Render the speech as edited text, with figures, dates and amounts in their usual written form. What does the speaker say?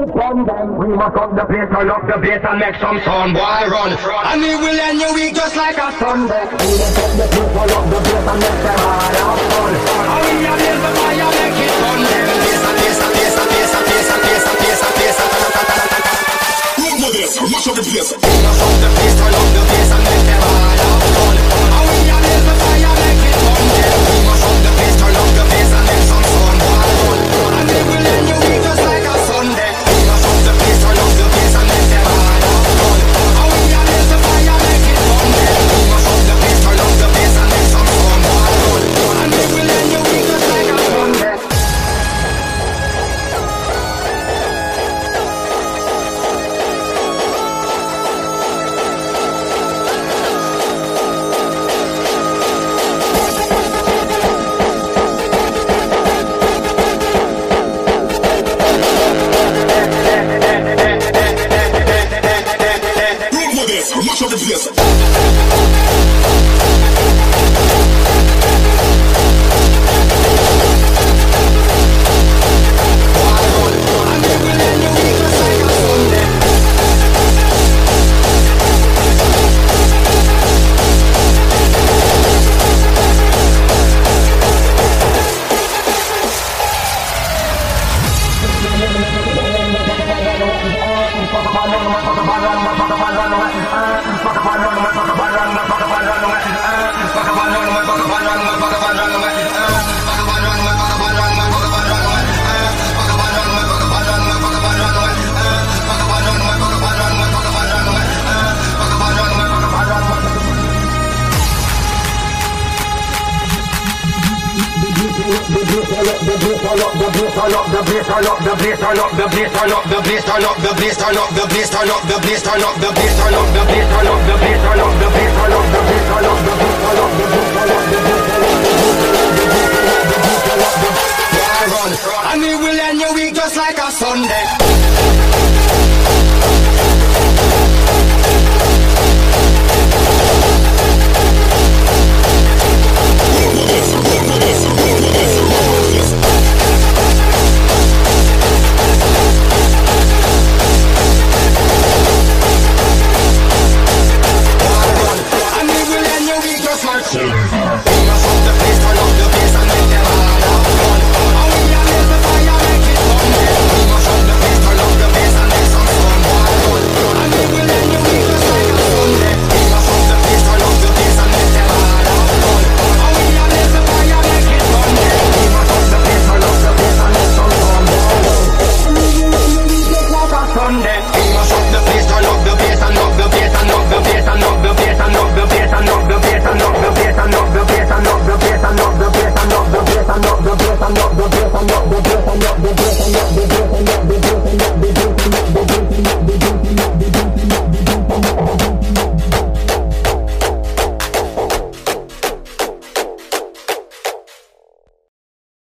We must up the place, turn up the bass and make some sound, boy, run. And we will end your week just like a Sunday. We must up the place, turn up the bass and make them all have fun. And we are blaze the fire, make it fun. Look for this, mash up the place. We must up the place, turn up the bass and make them all have fun. And we are blaze the fire, make it fun. We must up the place, turn up the bass and make some sound, boy, run. And we will end your week just like a Sunday. Turn up the bass and make them all have fun. And we are blaze the fire, make it fun. We must up the bass, turn up the bass and make some fun, boy, run. And we will end your week just like a Sunday. Mash up the place. And we will end your week just like a Sunday.